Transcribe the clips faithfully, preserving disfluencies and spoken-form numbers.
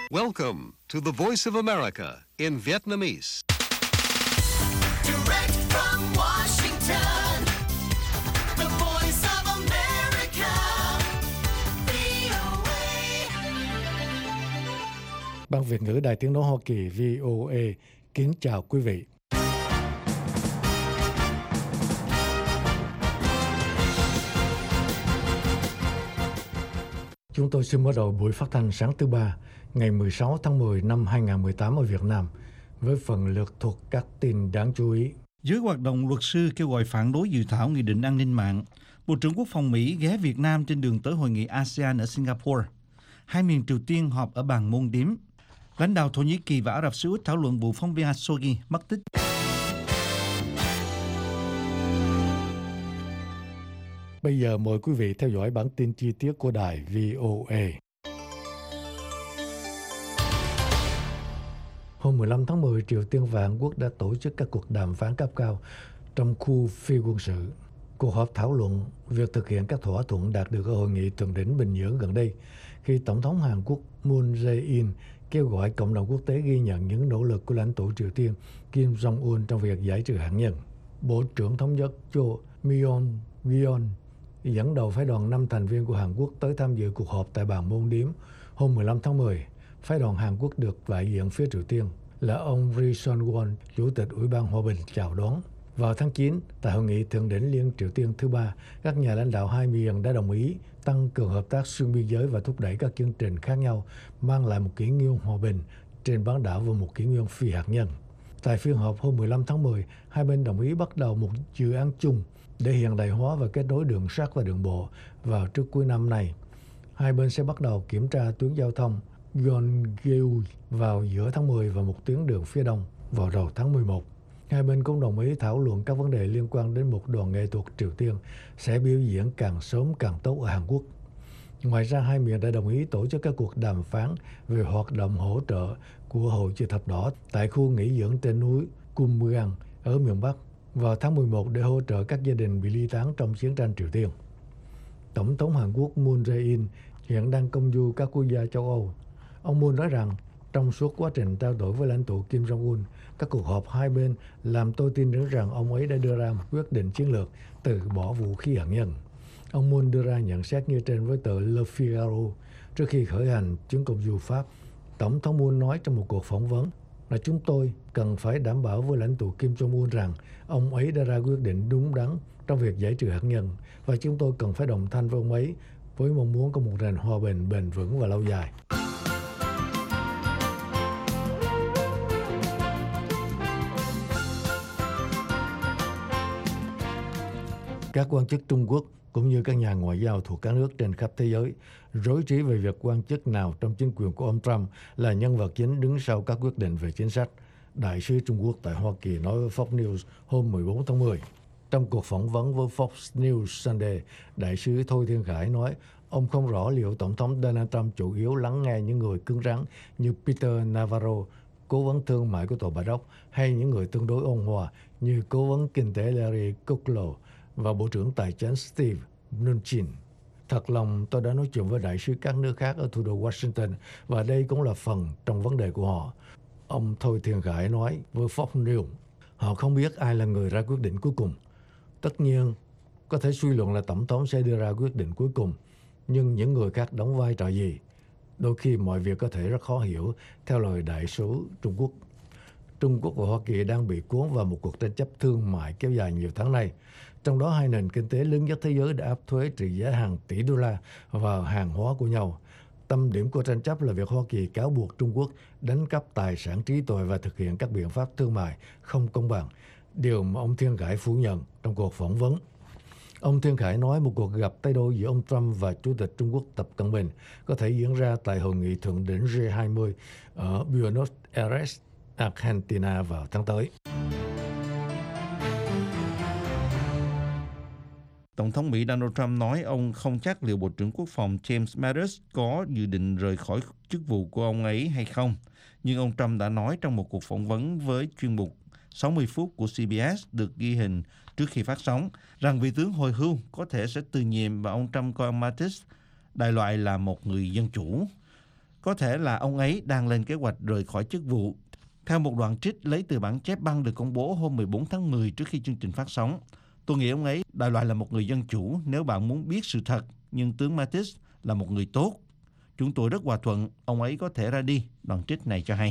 Welcome to the Voice of America in Vietnamese. Direct from Washington, the Voice of America, vê o a. Ban Việt ngữ Đài Tiếng nói Hoa Kỳ vê o a kính chào quý vị. Chúng tôi xin mở đầu buổi phát thanh sáng thứ ba, ngày mười sáu tháng mười năm hai nghìn không trăm mười tám ở Việt Nam, với phần lượt thuộc các tin đáng chú ý. Dưới hoạt động luật sư kêu gọi phản đối dự thảo nghị định an ninh mạng, Bộ trưởng Quốc phòng Mỹ ghé Việt Nam trên đường tới hội nghị a sê an ở Singapore. Hai miền Triều Tiên họp ở bàn môn điếm. Lãnh đạo Thổ Nhĩ Kỳ và Ả Rập Xê Út thảo luận vụ phóng viên Khashoggi mất tích. Bây giờ mời quý vị theo dõi bản tin chi tiết của đài vê o a. Hôm mười lăm tháng mười, Triều Tiên và Hàn Quốc đã tổ chức các cuộc đàm phán cấp cao trong khu phi quân sự. Cuộc họp thảo luận việc thực hiện các thỏa thuận đạt được ở hội nghị thượng đỉnh Bình Nhưỡng gần đây, khi Tổng thống Hàn Quốc Moon Jae-in kêu gọi cộng đồng quốc tế ghi nhận những nỗ lực của lãnh tụ Triều Tiên Kim Jong-un trong việc giải trừ hạt nhân. Bộ trưởng Thống nhất Cho Myong-gyeon dẫn đầu phái đoàn năm thành viên của Hàn Quốc tới tham dự cuộc họp tại bàn môn điếm hôm mười lăm tháng mười. Phái đoàn Hàn Quốc được đại diện phía Triều Tiên là ông Ri Son-won, Chủ tịch Ủy ban Hòa bình chào đón. Vào tháng chín, tại hội nghị thượng đỉnh Liên Triều Tiên thứ ba, các nhà lãnh đạo hai miền đã đồng ý tăng cường hợp tác xuyên biên giới và thúc đẩy các chương trình khác nhau, mang lại một kỷ nguyên hòa bình trên bán đảo và một kỷ nguyên phi hạt nhân. Tại phiên họp hôm mười lăm tháng mười, hai bên đồng ý bắt đầu một dự án chung để hiện đại hóa và kết nối đường sắt và đường bộ vào trước cuối năm này. Hai bên sẽ bắt đầu kiểm tra tuyến giao thông Gyeonggi vào giữa tháng mười và một tuyến đường phía đông vào đầu tháng mười một. Hai bên cũng đồng ý thảo luận các vấn đề liên quan đến một đoàn nghệ thuật Triều Tiên sẽ biểu diễn càng sớm càng tốt ở Hàn Quốc. Ngoài ra, hai miền đã đồng ý tổ chức các cuộc đàm phán về hoạt động hỗ trợ của Hội Chữ Thập Đỏ tại khu nghỉ dưỡng trên núi Kumgang ở miền Bắc vào tháng mười một để hỗ trợ các gia đình bị ly tán trong chiến tranh Triều Tiên. Tổng thống Hàn Quốc Moon Jae-in hiện đang công du các quốc gia châu Âu. Ông Moon nói rằng trong suốt quá trình trao đổi với lãnh tụ Kim Jong-un, các cuộc họp hai bên làm tôi tin tưởng rằng ông ấy đã đưa ra một quyết định chiến lược từ bỏ vũ khí hạt nhân. Ông Moon đưa ra nhận xét như trên với tờ Le Figaro trước khi khởi hành chuyến công du Pháp. Tổng thống Moon nói trong một cuộc phỏng vấn là chúng tôi cần phải đảm bảo với lãnh tụ Kim Jong-un rằng ông ấy đã ra quyết định đúng đắn trong việc giải trừ hạt nhân, và chúng tôi cần phải đồng thanh với ông ấy với mong muốn có một nền hòa bình bền vững và lâu dài. Các quan chức Trung Quốc cũng như các nhà ngoại giao thuộc các nước trên khắp thế giới rối trí về việc quan chức nào trong chính quyền của ông Trump là nhân vật chính đứng sau các quyết định về chính sách. Đại sứ Trung Quốc tại Hoa Kỳ nói với Fox News hôm mười bốn tháng mười. Trong cuộc phỏng vấn với Fox News Sunday, đại sứ Thôi Thiên Khải nói ông không rõ liệu Tổng thống Donald Trump chủ yếu lắng nghe những người cứng rắn như Peter Navarro, cố vấn thương mại của Tòa Bạch Ốc, hay những người tương đối ôn hòa như cố vấn kinh tế Larry Kudlow và Bộ trưởng Tài chính Steve Mnuchin. Thật lòng tôi đã nói chuyện với đại sứ các nước khác ở thủ đô Washington và đây cũng là phần trong vấn đề của họ. Ông Thôi Thiên Khải nói với Fox News, họ không biết ai là người ra quyết định cuối cùng. Tất nhiên, có thể suy luận là Tổng thống sẽ đưa ra quyết định cuối cùng, nhưng những người khác đóng vai trò gì? Đôi khi mọi việc có thể rất khó hiểu, theo lời đại sứ Trung Quốc. Trung Quốc và Hoa Kỳ đang bị cuốn vào một cuộc tranh chấp thương mại kéo dài nhiều tháng nay. Trong đó, hai nền kinh tế lớn nhất thế giới đã áp thuế trị giá hàng tỷ đô la vào hàng hóa của nhau. Tâm điểm của tranh chấp là việc Hoa Kỳ cáo buộc Trung Quốc đánh cắp tài sản trí tuệ và thực hiện các biện pháp thương mại không công bằng, điều mà ông Thiên Khải phủ nhận trong cuộc phỏng vấn. Ông Thiên Khải nói một cuộc gặp tay đôi giữa ông Trump và Chủ tịch Trung Quốc Tập Cận Bình có thể diễn ra tại hội nghị thượng đỉnh G hai mươi ở Buenos Aires, Argentina vào tháng tới. Tổng thống Mỹ Donald Trump nói ông không chắc liệu Bộ trưởng Quốc phòng James Mattis có dự định rời khỏi chức vụ của ông ấy hay không. Nhưng ông Trump đã nói trong một cuộc phỏng vấn với chuyên mục sáu mươi phút của xê bê ét được ghi hình trước khi phát sóng rằng vị tướng hồi hưu có thể sẽ từ nhiệm và ông Trump coi ông Mattis đại loại là một người dân chủ. Có thể là ông ấy đang lên kế hoạch rời khỏi chức vụ. Theo một đoạn trích lấy từ bản chép băng được công bố hôm mười bốn tháng mười trước khi chương trình phát sóng, tôi nghĩ ông ấy đại loại là một người dân chủ nếu bạn muốn biết sự thật, nhưng tướng Mattis là một người tốt. Chúng tôi rất hòa thuận, ông ấy có thể ra đi, đoạn trích này cho hay.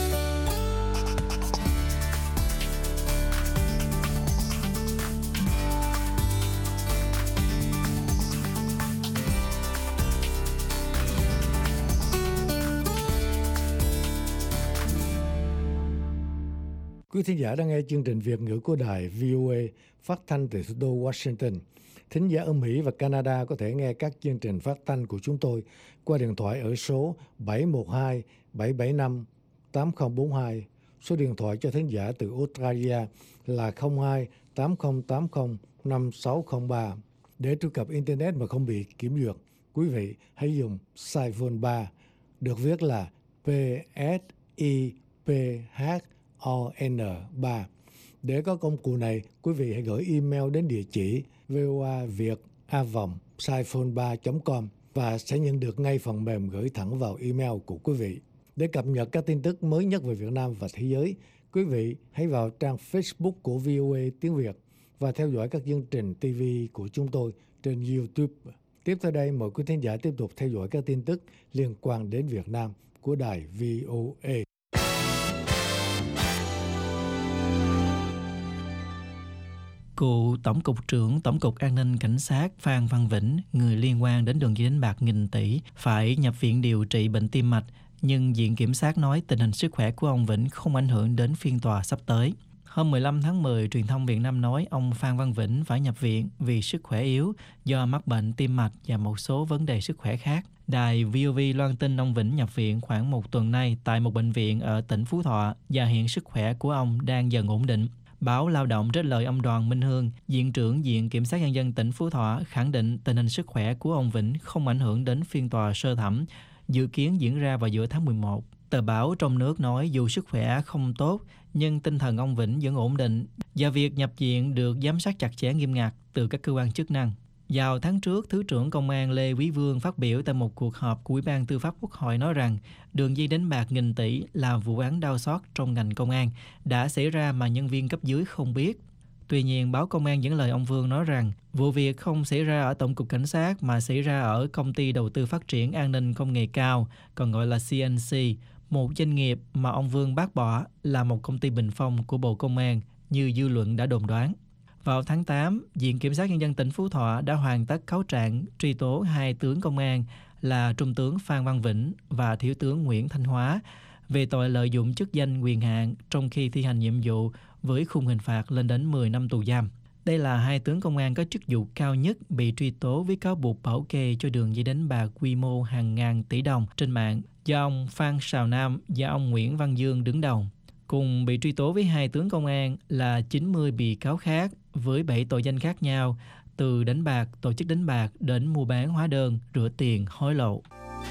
Quý thính giả đang nghe chương trình Việt ngữ của đài vê o a phát thanh từ thủ đô Washington. Thính giả ở Mỹ và Canada có thể nghe các chương trình phát thanh của chúng tôi qua điện thoại ở số bảy một hai bảy bảy năm tám không bốn hai. Số điện thoại cho thính giả từ Australia là không hai tám không tám không năm sáu không ba. Để truy cập Internet mà không bị kiểm duyệt, quý vị hãy dùng Siphon ba, được viết là P S I P H O N ba. Để có công cụ này, quý vị hãy gửi email đến địa chỉ voaviet a vòng siphon ba chấm com và sẽ nhận được ngay phần mềm gửi thẳng vào email của quý vị. Để cập nhật các tin tức mới nhất về Việt Nam và thế giới, quý vị hãy vào trang Facebook của vê o a tiếng Việt và theo dõi các chương trình ti vi của chúng tôi trên YouTube. Tiếp theo đây, mời quý thính giả tiếp tục theo dõi các tin tức liên quan đến Việt Nam của đài vê o a. Cựu Tổng cục trưởng Tổng cục An ninh Cảnh sát Phan Văn Vĩnh, người liên quan đến đường dây đánh bạc nghìn tỷ, phải nhập viện điều trị bệnh tim mạch, nhưng Viện Kiểm sát nói tình hình sức khỏe của ông Vĩnh không ảnh hưởng đến phiên tòa sắp tới. Hôm mười lăm tháng mười, truyền thông Việt Nam nói ông Phan Văn Vĩnh phải nhập viện vì sức khỏe yếu do mắc bệnh tim mạch và một số vấn đề sức khỏe khác. Đài vê o vê loan tin ông Vĩnh nhập viện khoảng một tuần nay tại một bệnh viện ở tỉnh Phú Thọ và hiện sức khỏe của ông đang dần ổn định. Báo Lao động trích lời ông Đoàn Minh Hương, Viện trưởng Viện Kiểm sát Nhân dân tỉnh Phú Thọ khẳng định tình hình sức khỏe của ông Vĩnh không ảnh hưởng đến phiên tòa sơ thẩm, dự kiến diễn ra vào giữa tháng mười một. Tờ báo trong nước nói dù sức khỏe không tốt, nhưng tinh thần ông Vĩnh vẫn ổn định và việc nhập viện được giám sát chặt chẽ nghiêm ngặt từ các cơ quan chức năng. Vào tháng trước, Thứ trưởng Công an Lê Quý Vương phát biểu tại một cuộc họp của Ủy ban Tư pháp Quốc hội nói rằng đường dây đánh bạc nghìn tỷ là vụ án đau xót trong ngành công an, đã xảy ra mà nhân viên cấp dưới không biết. Tuy nhiên, báo Công an dẫn lời ông Vương nói rằng vụ việc không xảy ra ở Tổng cục Cảnh sát mà xảy ra ở Công ty Đầu tư Phát triển An ninh Công nghệ cao, còn gọi là xê en xê, một doanh nghiệp mà ông Vương bác bỏ là một công ty bình phong của Bộ Công an như dư luận đã đồn đoán. Vào tháng tám, Viện Kiểm sát Nhân dân tỉnh Phú Thọ đã hoàn tất cáo trạng truy tố hai tướng công an là Trung tướng Phan Văn Vĩnh và Thiếu tướng Nguyễn Thanh Hóa về tội lợi dụng chức danh quyền hạn trong khi thi hành nhiệm vụ với khung hình phạt lên đến mười năm tù giam. Đây là hai tướng công an có chức vụ cao nhất bị truy tố với cáo buộc bảo kê cho đường dây đánh bạc quy mô hàng ngàn tỷ đồng trên mạng do ông Phan Sào Nam và ông Nguyễn Văn Dương đứng đầu. Cùng bị truy tố với hai tướng công an là chín mươi bị cáo khác với bảy tội danh khác nhau, từ đánh bạc, tổ chức đánh bạc đến mua bán hóa đơn, rửa tiền, hối lộ.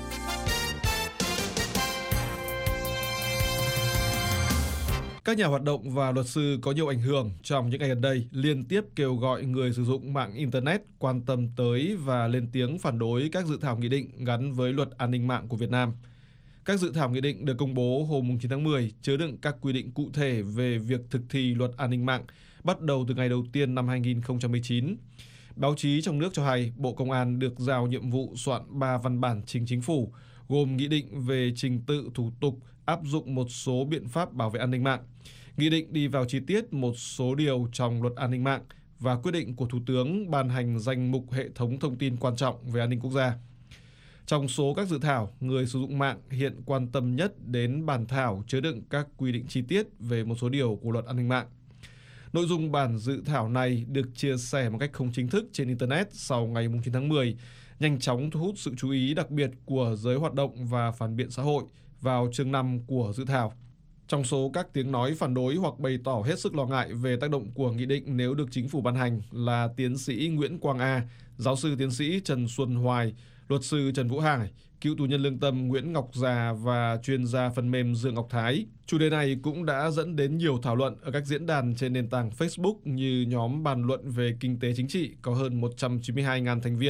Các nhà hoạt động và luật sư có nhiều ảnh hưởng trong những ngày gần đây liên tiếp kêu gọi người sử dụng mạng Internet quan tâm tới và lên tiếng phản đối các dự thảo nghị định gắn với luật an ninh mạng của Việt Nam. Các dự thảo nghị định được công bố hôm chín tháng mười chứa đựng các quy định cụ thể về việc thực thi luật an ninh mạng bắt đầu từ ngày đầu tiên năm hai nghìn không trăm mười chín. Báo chí trong nước cho hay Bộ Công an được giao nhiệm vụ soạn ba văn bản trình chính phủ, gồm nghị định về trình tự thủ tục áp dụng một số biện pháp bảo vệ an ninh mạng, nghị định đi vào chi tiết một số điều trong luật an ninh mạng và quyết định của Thủ tướng ban hành danh mục hệ thống thông tin quan trọng về an ninh quốc gia. Trong số các dự thảo, người sử dụng mạng hiện quan tâm nhất đến bản thảo chứa đựng các quy định chi tiết về một số điều của luật an ninh mạng. Nội dung bản dự thảo này được chia sẻ một cách không chính thức trên Internet sau ngày chín tháng mười, nhanh chóng thu hút sự chú ý đặc biệt của giới hoạt động và phản biện xã hội vào chương năm của dự thảo. Trong số các tiếng nói phản đối hoặc bày tỏ hết sức lo ngại về tác động của nghị định nếu được chính phủ ban hành là tiến sĩ Nguyễn Quang A, giáo sư tiến sĩ Trần Xuân Hoài, luật sư Trần Vũ Hải, cựu tù nhân lương tâm Nguyễn Ngọc Già và chuyên gia phần mềm Dương Ngọc Thái. Chủ đề này cũng đã dẫn đến nhiều thảo luận ở các diễn đàn trên nền tảng Facebook như nhóm bàn luận về kinh tế chính trị có hơn một trăm chín mươi hai nghìn thành viên,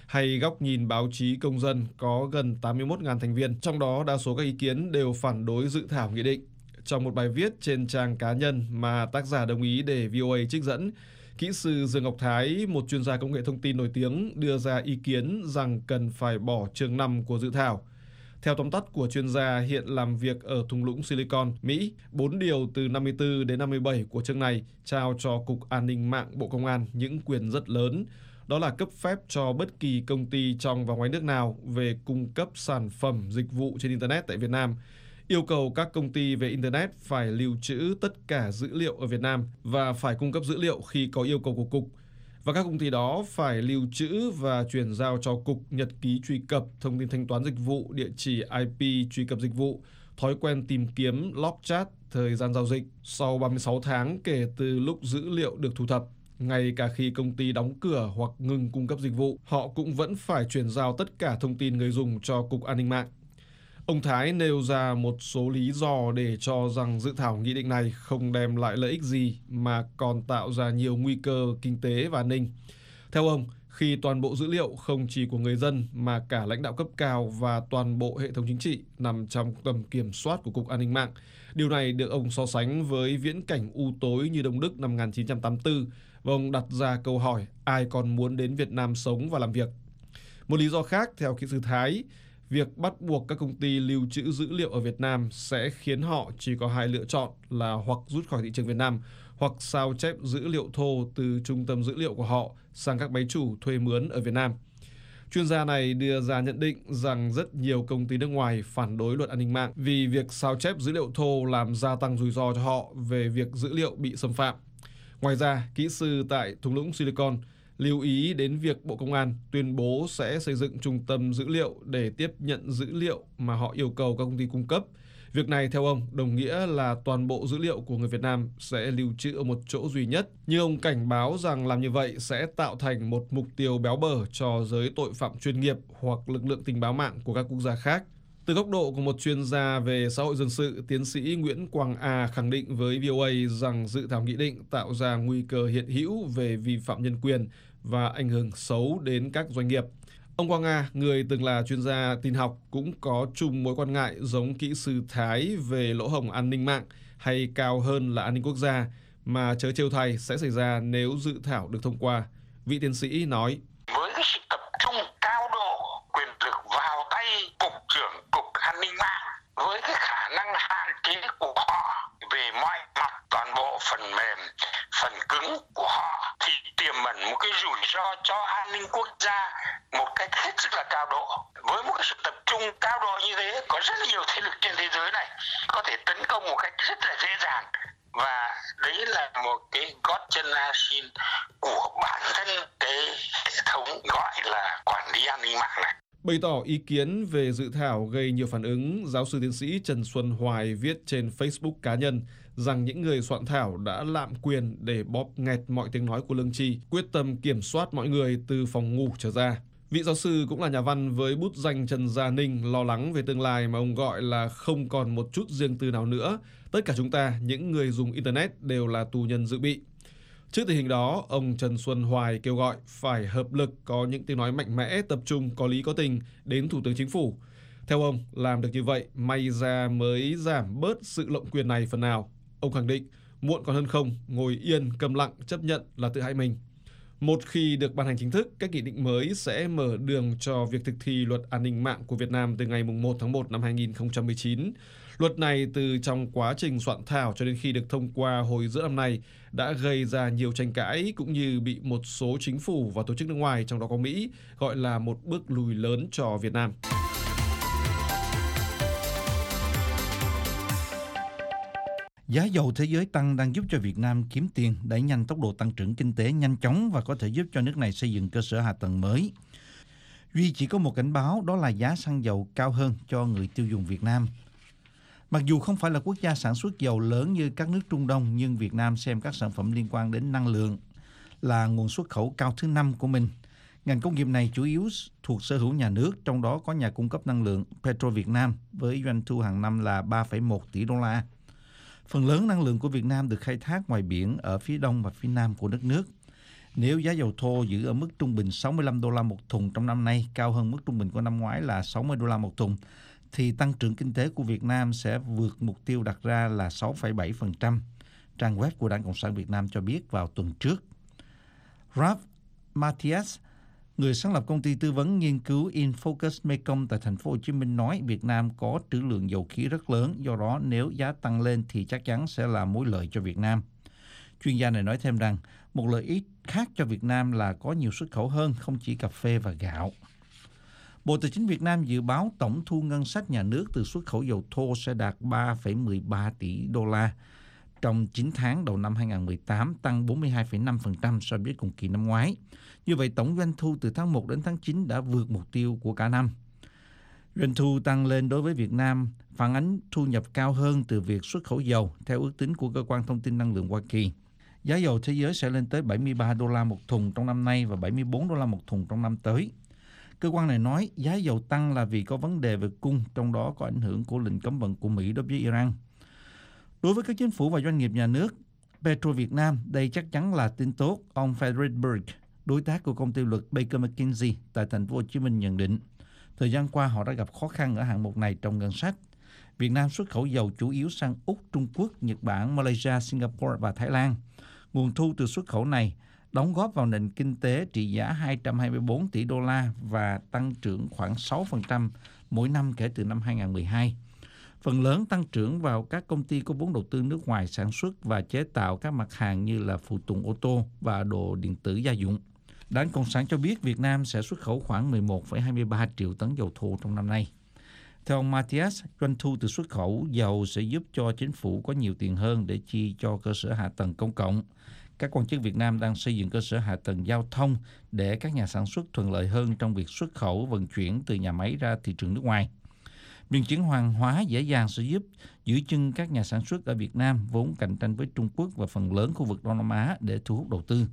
hay góc nhìn báo chí công dân có gần tám mươi mốt nghìn thành viên, trong đó đa số các ý kiến đều phản đối dự thảo nghị định. Trong một bài viết trên trang cá nhân mà tác giả đồng ý để vê o a trích dẫn, kỹ sư Dương Ngọc Thái, một chuyên gia công nghệ thông tin nổi tiếng, đưa ra ý kiến rằng cần phải bỏ chương năm của dự thảo. Theo tóm tắt của chuyên gia hiện làm việc ở thung lũng Silicon, Mỹ, bốn điều từ năm mươi tư đến năm mươi bảy của chương này trao cho Cục An ninh mạng Bộ Công an những quyền rất lớn. Đó là cấp phép cho bất kỳ công ty trong và ngoài nước nào về cung cấp sản phẩm, dịch vụ trên Internet tại Việt Nam. Yêu cầu các công ty về Internet phải lưu trữ tất cả dữ liệu ở Việt Nam và phải cung cấp dữ liệu khi có yêu cầu của Cục. Và các công ty đó phải lưu trữ và chuyển giao cho Cục nhật ký truy cập, thông tin thanh toán dịch vụ, địa chỉ i pê truy cập dịch vụ, thói quen tìm kiếm, log chat, thời gian giao dịch sau ba mươi sáu tháng kể từ lúc dữ liệu được thu thập. Ngay cả khi công ty đóng cửa hoặc ngừng cung cấp dịch vụ, họ cũng vẫn phải chuyển giao tất cả thông tin người dùng cho Cục An ninh mạng. Ông Thái nêu ra một số lý do để cho rằng dự thảo nghị định này không đem lại lợi ích gì mà còn tạo ra nhiều nguy cơ kinh tế và an ninh. Theo ông, khi toàn bộ dữ liệu không chỉ của người dân mà cả lãnh đạo cấp cao và toàn bộ hệ thống chính trị nằm trong tầm kiểm soát của Cục An ninh mạng, điều này được ông so sánh với viễn cảnh u tối như Đông Đức năm một nghìn chín trăm tám mươi tư và ông đặt ra câu hỏi ai còn muốn đến Việt Nam sống và làm việc. Một lý do khác, theo kỹ sư Thái, việc bắt buộc các công ty lưu trữ dữ liệu ở Việt Nam sẽ khiến họ chỉ có hai lựa chọn là hoặc rút khỏi thị trường Việt Nam hoặc sao chép dữ liệu thô từ trung tâm dữ liệu của họ sang các máy chủ thuê mướn ở Việt Nam. Chuyên gia này đưa ra nhận định rằng rất nhiều công ty nước ngoài phản đối luật an ninh mạng vì việc sao chép dữ liệu thô làm gia tăng rủi ro cho họ về việc dữ liệu bị xâm phạm. Ngoài ra, kỹ sư tại thung lũng Silicon lưu ý đến việc Bộ Công an tuyên bố sẽ xây dựng trung tâm dữ liệu để tiếp nhận dữ liệu mà họ yêu cầu các công ty cung cấp. Việc này theo ông đồng nghĩa là toàn bộ dữ liệu của người Việt Nam sẽ lưu trữ ở một chỗ duy nhất. Nhưng ông cảnh báo rằng làm như vậy sẽ tạo thành một mục tiêu béo bở cho giới tội phạm chuyên nghiệp hoặc lực lượng tình báo mạng của các quốc gia khác. Từ góc độ của một chuyên gia về xã hội dân sự, tiến sĩ Nguyễn Quang A khẳng định với vê o a rằng dự thảo nghị định tạo ra nguy cơ hiện hữu về vi phạm nhân quyền và ảnh hưởng xấu đến các doanh nghiệp. Ông Quang A, người từng là chuyên gia tin học, cũng có chung mối quan ngại giống kỹ sư Thái về lỗ hổng an ninh mạng hay cao hơn là an ninh quốc gia mà chớ trêu thay sẽ xảy ra nếu dự thảo được thông qua. Vị tiến sĩ nói: Với cái sự tập trung cao độ quyền lực vào tay Cục trưởng Cục An ninh mạng, với cái khả năng hạn chế của họ về mọi mặt, toàn bộ phần mềm, phần cứng của họ, thì tiềm ẩn một cái rủi ro cho an ninh quốc gia một cách hết sức là cao độ. Với một cái sự tập trung cao độ như thế, có rất là nhiều thế lực trên thế giới này có thể tấn công một cách rất là dễ dàng. Và đấy là một cái gót chân la xin của bản thân cái hệ thống gọi là quản lý an ninh mạng này. Bày tỏ ý kiến về dự thảo gây nhiều phản ứng, giáo sư tiến sĩ Trần Xuân Hoài viết trên Facebook cá nhân rằng những người soạn thảo đã lạm quyền để bóp nghẹt mọi tiếng nói của lương tri, quyết tâm kiểm soát mọi người từ phòng ngủ trở ra. Vị giáo sư cũng là nhà văn với bút danh Trần Gia Ninh lo lắng về tương lai mà ông gọi là không còn một chút riêng tư nào nữa. Tất cả chúng ta, những người dùng Internet đều là tù nhân dự bị. Trước tình hình đó, ông Trần Xuân Hoài kêu gọi phải hợp lực có những tiếng nói mạnh mẽ, tập trung, có lý có tình đến Thủ tướng Chính phủ. Theo ông, làm được như vậy, may ra mới giảm bớt sự lộng quyền này phần nào. Ông khẳng định, muộn còn hơn không, ngồi yên, câm lặng, chấp nhận là tự hại mình. Một khi được ban hành chính thức, các nghị định mới sẽ mở đường cho việc thực thi luật an ninh mạng của Việt Nam từ ngày một tháng một năm hai nghìn không trăm mười chín. Luật này từ trong quá trình soạn thảo cho đến khi được thông qua hồi giữa năm nay đã gây ra nhiều tranh cãi cũng như bị một số chính phủ và tổ chức nước ngoài, trong đó có Mỹ, gọi là một bước lùi lớn cho Việt Nam. Giá dầu thế giới tăng đang giúp cho Việt Nam kiếm tiền, đẩy nhanh tốc độ tăng trưởng kinh tế nhanh chóng và có thể giúp cho nước này xây dựng cơ sở hạ tầng mới. Duy chỉ có một cảnh báo, đó là giá xăng dầu cao hơn cho người tiêu dùng Việt Nam. Mặc dù không phải là quốc gia sản xuất dầu lớn như các nước Trung Đông, nhưng Việt Nam xem các sản phẩm liên quan đến năng lượng là nguồn xuất khẩu cao thứ năm của mình. Ngành công nghiệp này chủ yếu thuộc sở hữu nhà nước, trong đó có nhà cung cấp năng lượng Petro Việt Nam với doanh thu hàng năm là ba phẩy một tỷ đô la. Phần lớn năng lượng của Việt Nam được khai thác ngoài biển ở phía đông và phía nam của đất nước. Nếu giá dầu thô giữ ở mức trung bình sáu mươi lăm đô la một thùng trong năm nay, cao hơn mức trung bình của năm ngoái là sáu mươi đô la một thùng, thì tăng trưởng kinh tế của Việt Nam sẽ vượt mục tiêu đặt ra là sáu phẩy bảy phần trăm. Trang web của Đảng Cộng sản Việt Nam cho biết vào tuần trước. Ralph Matthias, người sáng lập công ty tư vấn nghiên cứu Infocus Mekong tại thành phố Hồ Chí Minh nói Việt Nam có trữ lượng dầu khí rất lớn, do đó nếu giá tăng lên thì chắc chắn sẽ là mối lợi cho Việt Nam. Chuyên gia này nói thêm rằng một lợi ích khác cho Việt Nam là có nhiều xuất khẩu hơn, không chỉ cà phê và gạo. Bộ Tài chính Việt Nam dự báo tổng thu ngân sách nhà nước từ xuất khẩu dầu thô sẽ đạt ba phẩy mười ba tỷ đô la trong chín tháng đầu năm hai không một tám, tăng bốn mươi hai phẩy năm phần trăm so với cùng kỳ năm ngoái. Như vậy, tổng doanh thu từ tháng một đến tháng chín đã vượt mục tiêu của cả năm. Doanh thu tăng lên đối với Việt Nam phản ánh thu nhập cao hơn từ việc xuất khẩu dầu, theo ước tính của Cơ quan Thông tin Năng lượng Hoa Kỳ. Giá dầu thế giới sẽ lên tới bảy mươi ba đô la một thùng trong năm nay và bảy mươi bốn đô la một thùng trong năm tới. Cơ quan này nói giá dầu tăng là vì có vấn đề về cung, trong đó có ảnh hưởng của lệnh cấm vận của Mỹ đối với Iran. Đối với các chính phủ và doanh nghiệp nhà nước, Petro Việt Nam, đây chắc chắn là tin tốt. Ông Frederick Berg, đối tác của công ty luật Baker McKenzie tại thành phố Hồ Chí Minh nhận định, thời gian qua họ đã gặp khó khăn ở hạng mục này trong ngân sách. Việt Nam xuất khẩu dầu chủ yếu sang Úc, Trung Quốc, Nhật Bản, Malaysia, Singapore và Thái Lan. Nguồn thu từ xuất khẩu này đóng góp vào nền kinh tế trị giá hai trăm hai mươi bốn tỷ đô la và tăng trưởng khoảng sáu phần trăm mỗi năm kể từ năm hai không một hai. Phần lớn tăng trưởng vào các công ty có vốn đầu tư nước ngoài sản xuất và chế tạo các mặt hàng như là phụ tùng ô tô và đồ điện tử gia dụng. Đảng Cộng sản cho biết Việt Nam sẽ xuất khẩu khoảng mười một phẩy hai mươi ba triệu tấn dầu thô trong năm nay. Theo ông Matthias, doanh thu từ xuất khẩu dầu sẽ giúp cho chính phủ có nhiều tiền hơn để chi cho cơ sở hạ tầng công cộng. Các quan chức Việt Nam đang xây dựng cơ sở hạ tầng giao thông để các nhà sản xuất thuận lợi hơn trong việc xuất khẩu vận chuyển từ nhà máy ra thị trường nước ngoài. Vận chuyển hàng hóa dễ dàng sẽ giúp giữ chân các nhà sản xuất ở Việt Nam vốn cạnh tranh với Trung Quốc và phần lớn khu vực Đông Nam Á để thu hút đầu tư.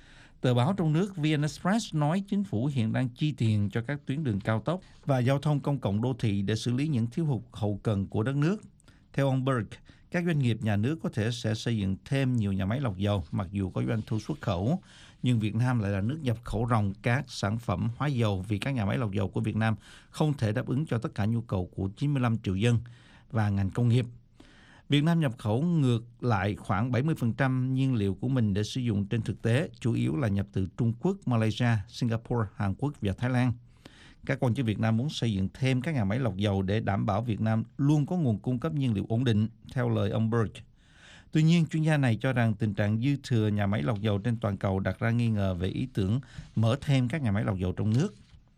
Tờ báo trong nước vê en Express nói chính phủ hiện đang chi tiền cho các tuyến đường cao tốc và giao thông công cộng đô thị để xử lý những thiếu hụt hậu cần của đất nước. Theo ông Berg, các doanh nghiệp nhà nước có thể sẽ xây dựng thêm nhiều nhà máy lọc dầu mặc dù có doanh thu xuất khẩu, nhưng Việt Nam lại là nước nhập khẩu ròng các sản phẩm hóa dầu vì các nhà máy lọc dầu của Việt Nam không thể đáp ứng cho tất cả nhu cầu của chín mươi lăm triệu dân và ngành công nghiệp. Việt Nam nhập khẩu ngược lại khoảng bảy mươi phần trăm nhiên liệu của mình để sử dụng trên thực tế, chủ yếu là nhập từ Trung Quốc, Malaysia, Singapore, Hàn Quốc và Thái Lan. Các quan chức Việt Nam muốn xây dựng thêm các nhà máy lọc dầu để đảm bảo Việt Nam luôn có nguồn cung cấp nhiên liệu ổn định, theo lời ông Berg. Tuy nhiên, chuyên gia này cho rằng tình trạng dư thừa nhà máy lọc dầu trên toàn cầu đặt ra nghi ngờ về ý tưởng mở thêm các nhà máy lọc dầu trong nước.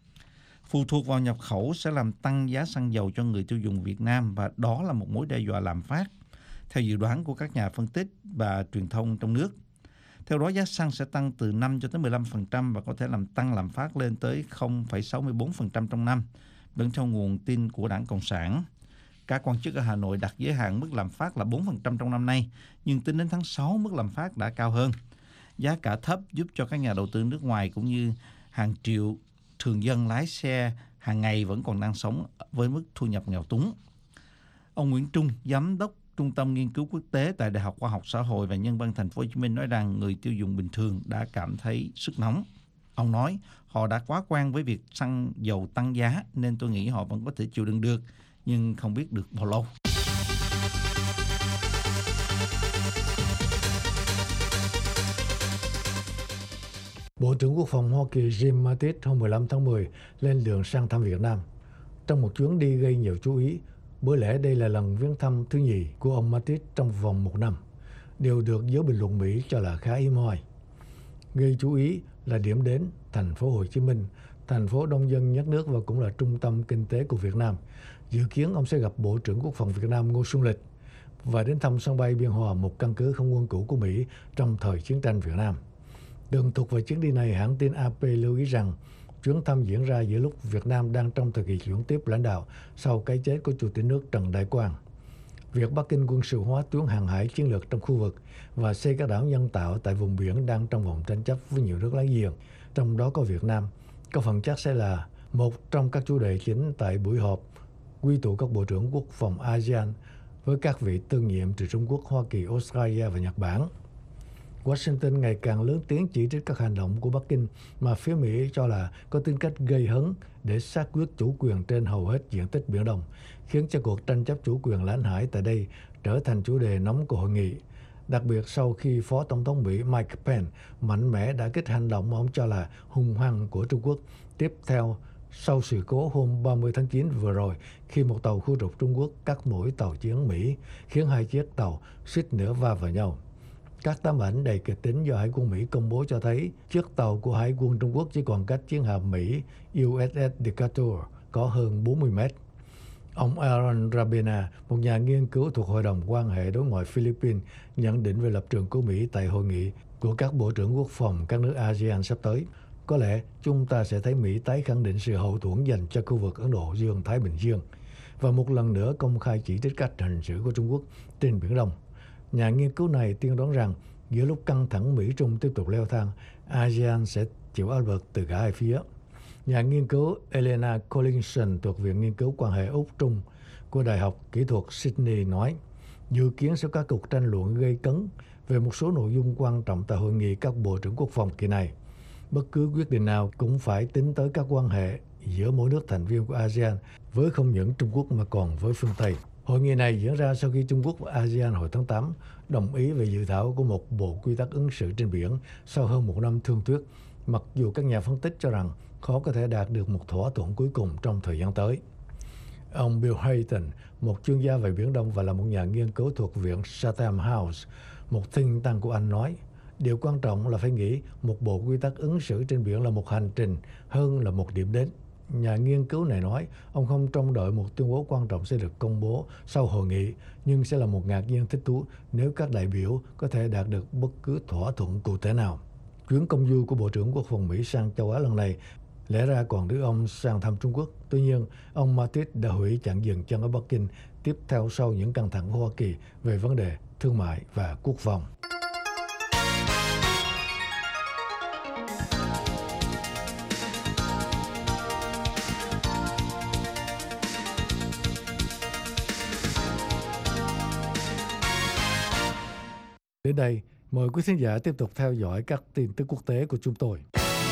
Phụ thuộc vào nhập khẩu sẽ làm tăng giá xăng dầu cho người tiêu dùng Việt Nam và đó là một mối đe dọa lạm phát, theo dự đoán của các nhà phân tích và truyền thông trong nước. Theo đó, giá xăng sẽ tăng từ năm cho tới mười lăm phần trăm và có thể làm tăng lạm phát lên tới không phẩy sáu mươi bốn phần trăm trong năm, vẫn theo nguồn tin của Đảng Cộng sản. Các quan chức ở Hà Nội đặt giới hạn mức lạm phát là bốn phần trăm trong năm nay, nhưng tính đến tháng sáu, mức lạm phát đã cao hơn. Giá cả thấp giúp cho các nhà đầu tư nước ngoài cũng như hàng triệu thường dân lái xe hàng ngày vẫn còn đang sống với mức thu nhập nghèo túng. Ông Nguyễn Trung, giám đốc Trung tâm Nghiên cứu Quốc tế tại Đại học Khoa học Xã hội và Nhân văn Thành phố Hồ Chí Minh nói rằng người tiêu dùng bình thường đã cảm thấy sức nóng. Ông nói họ đã quá quen với việc xăng dầu tăng giá nên tôi nghĩ họ vẫn có thể chịu đựng được, nhưng không biết được bao lâu. Bộ trưởng Quốc phòng Hoa Kỳ Jim Mattis hôm mười lăm tháng mười lên đường sang thăm Việt Nam. Trong một chuyến đi gây nhiều chú ý, bởi lẽ đây là lần viếng thăm thứ nhì của ông Mattis trong vòng một năm, đều được giới bình luận Mỹ cho là khá hiếm hoi. Gây chú ý là điểm đến thành phố Hồ Chí Minh, thành phố đông dân nhất nước và cũng là trung tâm kinh tế của Việt Nam. Dự kiến ông sẽ gặp Bộ trưởng Quốc phòng Việt Nam Ngô Xuân Lịch và đến thăm sân bay Biên Hòa, một căn cứ không quân cũ của Mỹ trong thời chiến tranh Việt Nam. Tường thuật về chuyến đi này, hãng tin a pê lưu ý rằng chuyến thăm diễn ra giữa lúc Việt Nam đang trong thời kỳ chuyển tiếp lãnh đạo sau cái chết của Chủ tịch nước Trần Đại Quang. Việc Bắc Kinh quân sự hóa tuyến hàng hải chiến lược trong khu vực và xây các đảo nhân tạo tại vùng biển đang trong vòng tranh chấp với nhiều nước láng giềng, trong đó có Việt Nam, có phần chắc sẽ là một trong các chủ đề chính tại buổi họp quy tụ các bộ trưởng quốc phòng a sê an với các vị tương nhiệm từ Trung Quốc, Hoa Kỳ, Australia và Nhật Bản. Washington ngày càng lớn tiếng chỉ trích các hành động của Bắc Kinh mà phía Mỹ cho là có tính cách gây hấn để xác quyết chủ quyền trên hầu hết diện tích Biển Đông, khiến cho cuộc tranh chấp chủ quyền lãnh hải tại đây trở thành chủ đề nóng của hội nghị. Đặc biệt sau khi Phó Tổng thống Mỹ Mike Pence mạnh mẽ đã kích hành động mà ông cho là hung hăng của Trung Quốc. Tiếp theo, sau sự cố hôm ba mươi tháng chín vừa rồi, khi một tàu khu trục Trung Quốc cắt mũi tàu chiến Mỹ, khiến hai chiếc tàu suýt nữa va vào nhau. Các tấm ảnh đầy kịch tính do Hải quân Mỹ công bố cho thấy chiếc tàu của Hải quân Trung Quốc chỉ còn cách chiến hạm Mỹ u ét ét Decatur có hơn bốn mươi mét. Ông Aaron Rabena, một nhà nghiên cứu thuộc Hội đồng quan hệ đối ngoại Philippines, nhận định về lập trường của Mỹ tại hội nghị của các bộ trưởng quốc phòng các nước a sê an sắp tới. Có lẽ chúng ta sẽ thấy Mỹ tái khẳng định sự hậu thuẫn dành cho khu vực Ấn Độ Dương-Thái Bình Dương và một lần nữa công khai chỉ trích cách hành xử của Trung Quốc trên Biển Đông. Nhà nghiên cứu này tiên đoán rằng giữa lúc căng thẳng Mỹ-Trung tiếp tục leo thang, a sê an sẽ chịu áp lực từ cả hai phía. Nhà nghiên cứu Elena Collinson thuộc Viện Nghiên cứu quan hệ Úc-Trung của Đại học Kỹ thuật Sydney nói, dự kiến sẽ có các cuộc tranh luận gây cấn về một số nội dung quan trọng tại hội nghị các bộ trưởng quốc phòng kỳ này. Bất cứ quyết định nào cũng phải tính tới các quan hệ giữa mỗi nước thành viên của a sê an với không những Trung Quốc mà còn với phương Tây. Hội nghị này diễn ra sau khi Trung Quốc và a sê an hồi tháng tám đồng ý về dự thảo của một bộ quy tắc ứng xử trên biển sau hơn một năm thương thuyết, mặc dù các nhà phân tích cho rằng khó có thể đạt được một thỏa thuận cuối cùng trong thời gian tới. Ông Bill Hayton, một chuyên gia về Biển Đông và là một nhà nghiên cứu thuộc Viện Chatham House, một think tank của Anh nói, điều quan trọng là phải nghĩ một bộ quy tắc ứng xử trên biển là một hành trình hơn là một điểm đến. Nhà nghiên cứu này nói ông không trông đợi một tuyên bố quan trọng sẽ được công bố sau hội nghị, nhưng sẽ là một ngạc nhiên thích thú nếu các đại biểu có thể đạt được bất cứ thỏa thuận cụ thể nào. Chuyến công du của Bộ trưởng Quốc phòng Mỹ sang châu Á lần này lẽ ra còn đưa ông sang thăm Trung Quốc. Tuy nhiên, ông Mattis đã hủy chặng dừng chân ở Bắc Kinh tiếp theo sau những căng thẳng của Hoa Kỳ về vấn đề thương mại và quốc phòng. Đến đây, mời quý khán giả tiếp tục theo dõi các tin tức quốc tế của chúng tôi.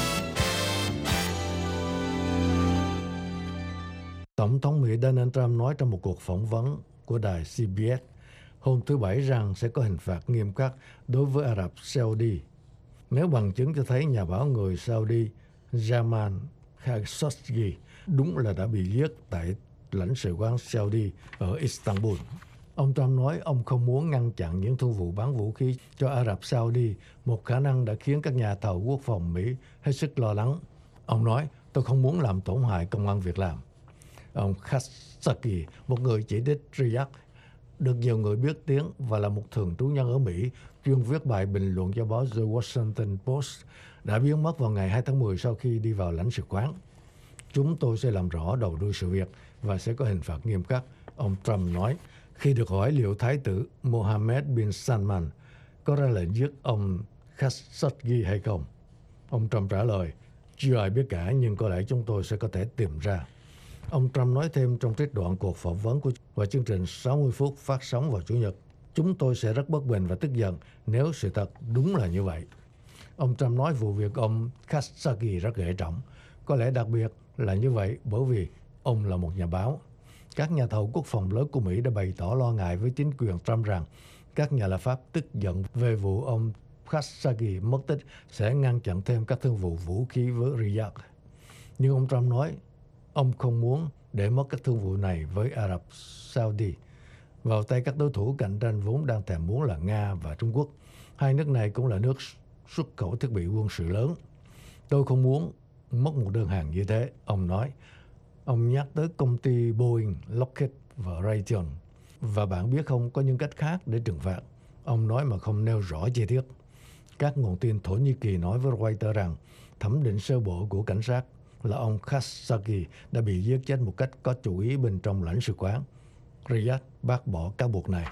Tổng thống Mỹ Donald Trump nói trong một cuộc phỏng vấn của đài xê bê ét hôm thứ Bảy rằng sẽ có hình phạt nghiêm khắc đối với Ả Rập Saudi nếu bằng chứng cho thấy nhà báo người Saudi Jamal Khashoggi đúng là đã bị giết tại lãnh sự quán Saudi ở Istanbul. Ông Trump nói ông không muốn ngăn chặn những thương vụ bán vũ khí cho Ả Rập Saudi, một khả năng đã khiến các nhà thầu quốc phòng Mỹ hết sức lo lắng. Ông nói, tôi không muốn làm tổn hại công ăn việc làm. Ông Khashoggi, một người chỉ đích Riyadh, được nhiều người biết tiếng và là một thường trú nhân ở Mỹ, chuyên viết bài bình luận cho báo The Washington Post, đã biến mất vào ngày hai tháng mười sau khi đi vào lãnh sự quán. Chúng tôi sẽ làm rõ đầu đuôi sự việc và sẽ có hình phạt nghiêm khắc, ông Trump nói. Khi được hỏi liệu Thái tử Mohammed bin Salman có ra lệnh giết ông Khashoggi hay không, ông Trump trả lời, chưa ai biết cả nhưng có lẽ chúng tôi sẽ có thể tìm ra. Ông Trump nói thêm trong trích đoạn cuộc phỏng vấn của và chương trình sáu mươi phút phát sóng vào Chủ nhật, chúng tôi sẽ rất bất bình và tức giận nếu sự thật đúng là như vậy. Ông Trump nói vụ việc ông Khashoggi rất hệ trọng, có lẽ đặc biệt là như vậy bởi vì ông là một nhà báo. Các nhà thầu quốc phòng lớn của Mỹ đã bày tỏ lo ngại với chính quyền Trump rằng các nhà lập pháp tức giận về vụ ông Khashoggi mất tích sẽ ngăn chặn thêm các thương vụ vũ khí với Riyadh. Nhưng ông Trump nói ông không muốn để mất các thương vụ này với Ả Rập Saudi vào tay các đối thủ cạnh tranh vốn đang thèm muốn là Nga và Trung Quốc. Hai nước này cũng là nước xuất khẩu thiết bị quân sự lớn. Tôi không muốn mất một đơn hàng như thế, ông nói. Ông nhắc tới công ty Boeing, Lockheed và Raytheon. Và bạn biết không, có những cách khác để trừng phạt. Ông nói mà không nêu rõ chi tiết. Các nguồn tin Thổ Nhĩ Kỳ nói với Reuters rằng thẩm định sơ bộ của cảnh sát là ông Khashoggi đã bị giết chết một cách có chủ ý bên trong lãnh sự quán. Riyadh bác bỏ cáo buộc này.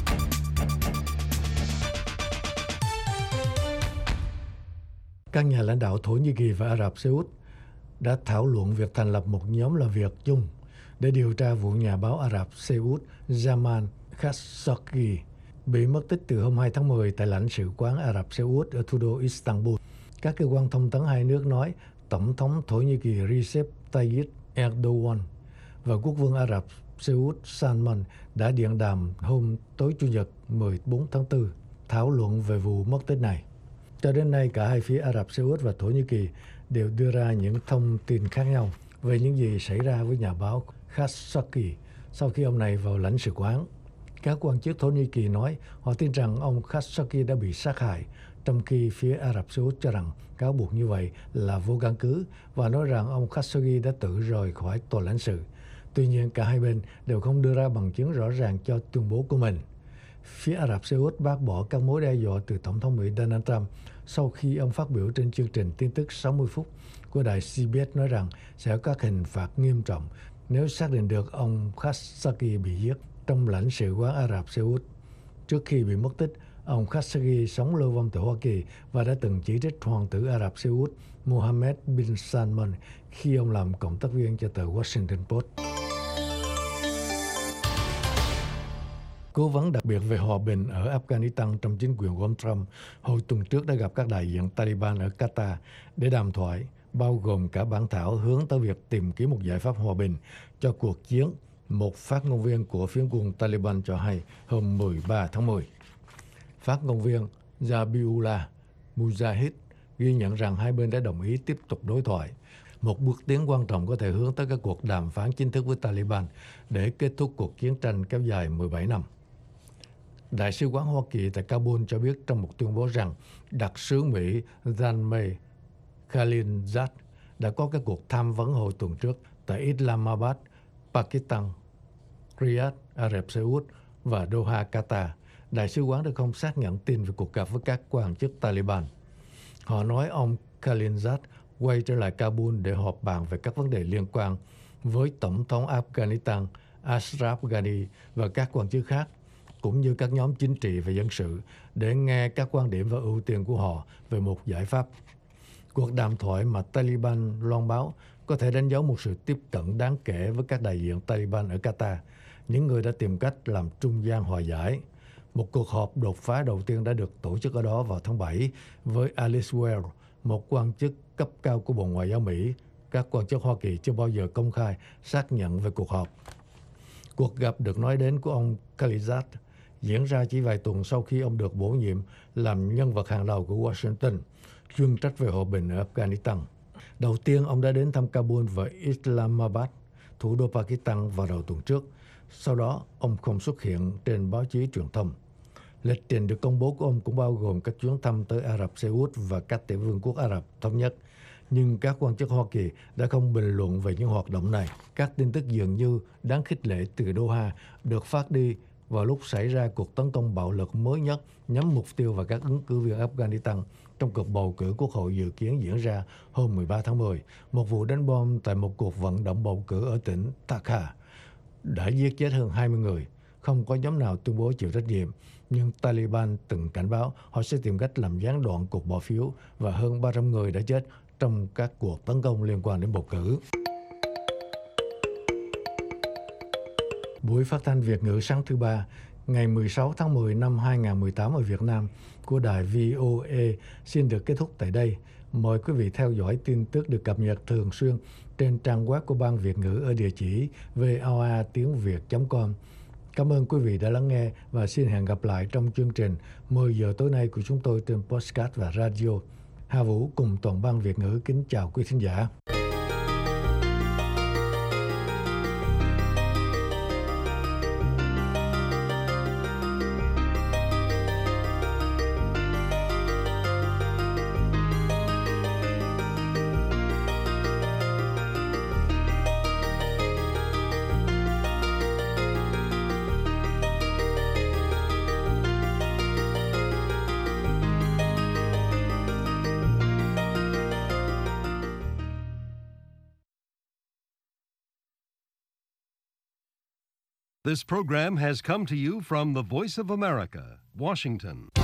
Các nhà lãnh đạo Thổ Nhĩ Kỳ và Ả Rập Xê Út đã thảo luận việc thành lập một nhóm làm việc chung để điều tra vụ nhà báo Ả Rập Xê Út Jamal Khashoggi bị mất tích từ hôm hai tháng mười tại lãnh sự quán Ả Rập Xê Út ở thủ đô Istanbul. Các cơ quan thông tấn hai nước nói Tổng thống Thổ Nhĩ Kỳ Recep Tayyip Erdogan và Quốc vương Ả Rập Xê Út Salman đã điện đàm hôm tối Chủ nhật mười bốn tháng tư thảo luận về vụ mất tích này. Cho đến nay, cả hai phía Ả Rập Xê Út và Thổ Nhĩ Kỳ đều đưa ra những thông tin khác nhau về những gì xảy ra với nhà báo Khashoggi sau khi ông này vào lãnh sự quán. Các quan chức Thổ Nhĩ Kỳ nói họ tin rằng ông Khashoggi đã bị sát hại, trong khi phía Ả Rập Xê Út cho rằng cáo buộc như vậy là vô căn cứ và nói rằng ông Khashoggi đã tự rời khỏi tòa lãnh sự. Tuy nhiên, cả hai bên đều không đưa ra bằng chứng rõ ràng cho tuyên bố của mình. Phía Ả Rập Xê Út bác bỏ các mối đe dọa từ Tổng thống Mỹ Donald Trump sau khi ông phát biểu trên chương trình tin tức sáu mươi phút của đài xê bê ét nói rằng sẽ có các hình phạt nghiêm trọng nếu xác định được ông Khashoggi bị giết trong lãnh sự quán Ả Rập Xê Út. Trước khi bị mất tích, ông Khashoggi sống lưu vong tại Hoa Kỳ và đã từng chỉ trích hoàng tử Ả Rập Xê Út Mohammed bin Salman khi ông làm cộng tác viên cho tờ Washington Post. Cố vấn đặc biệt về hòa bình ở Afghanistan trong chính quyền của ông Trump hồi tuần trước đã gặp các đại diện Taliban ở Qatar để đàm thoại, bao gồm cả bản thảo hướng tới việc tìm kiếm một giải pháp hòa bình cho cuộc chiến, một phát ngôn viên của phiến quân Taliban cho hay hôm mười ba tháng mười. Phát ngôn viên Zabiullah Mujahid ghi nhận rằng hai bên đã đồng ý tiếp tục đối thoại, một bước tiến quan trọng có thể hướng tới các cuộc đàm phán chính thức với Taliban để kết thúc cuộc chiến tranh kéo dài mười bảy năm. Đại sứ quán Hoa Kỳ tại Kabul cho biết trong một tuyên bố rằng đặc sứ Mỹ Zalmay Khalilzad đã có các cuộc tham vấn hồi tuần trước tại Islamabad, Pakistan, Riyadh, Ả Rập Xê Út và Doha, Qatar. Đại sứ quán đã không xác nhận tin về cuộc gặp với các quan chức Taliban. Họ nói ông Khalilzad quay trở lại Kabul để họp bàn về các vấn đề liên quan với Tổng thống Afghanistan Ashraf Ghani và các quan chức khác, cũng như các nhóm chính trị và dân sự, để nghe các quan điểm và ưu tiên của họ về một giải pháp. Cuộc đàm thoại mà Taliban loan báo có thể đánh dấu một sự tiếp cận đáng kể với các đại diện Taliban ở Qatar, những người đã tìm cách làm trung gian hòa giải. Một cuộc họp đột phá đầu tiên đã được tổ chức ở đó vào tháng bảy với Alice Wells, một quan chức cấp cao của Bộ Ngoại giao Mỹ. Các quan chức Hoa Kỳ chưa bao giờ công khai xác nhận về cuộc họp. Cuộc gặp được nói đến của ông Khalilzad diễn ra chỉ vài tuần sau khi ông được bổ nhiệm làm nhân vật hàng đầu của Washington, chuyên trách về hòa bình ở Afghanistan. Đầu tiên, ông đã đến thăm Kabul và Islamabad, thủ đô Pakistan vào đầu tuần trước. Sau đó, ông không xuất hiện trên báo chí truyền thông. Lịch trình được công bố của ông cũng bao gồm các chuyến thăm tới Ả Rập Xê Út và các tiểu vương quốc Ả Rập Thống Nhất. Nhưng các quan chức Hoa Kỳ đã không bình luận về những hoạt động này. Các tin tức dường như đáng khích lệ từ Doha được phát đi vào lúc xảy ra cuộc tấn công bạo lực mới nhất nhắm mục tiêu vào các ứng cử viên Afghanistan trong cuộc bầu cử quốc hội dự kiến diễn ra hôm mười ba tháng mười. Một vụ đánh bom tại một cuộc vận động bầu cử ở tỉnh Takha đã giết chết hơn hai mươi người. Không có nhóm nào tuyên bố chịu trách nhiệm, nhưng Taliban từng cảnh báo họ sẽ tìm cách làm gián đoạn cuộc bỏ phiếu và hơn ba trăm người đã chết trong các cuộc tấn công liên quan đến bầu cử. Buổi phát thanh Việt ngữ sáng thứ Ba, ngày mười sáu tháng mười năm hai nghìn không trăm mười tám ở Việt Nam của đài vê o a xin được kết thúc tại đây. Mời quý vị theo dõi tin tức được cập nhật thường xuyên trên trang web của Ban Việt ngữ ở địa chỉ vê o a tiếng việt chấm com. Cảm ơn quý vị đã lắng nghe và xin hẹn gặp lại trong chương trình mười giờ tối nay của chúng tôi trên podcast và radio. Hà Vũ cùng toàn ban Việt ngữ kính chào quý thính giả. This program has come to you from the Voice of America, Washington.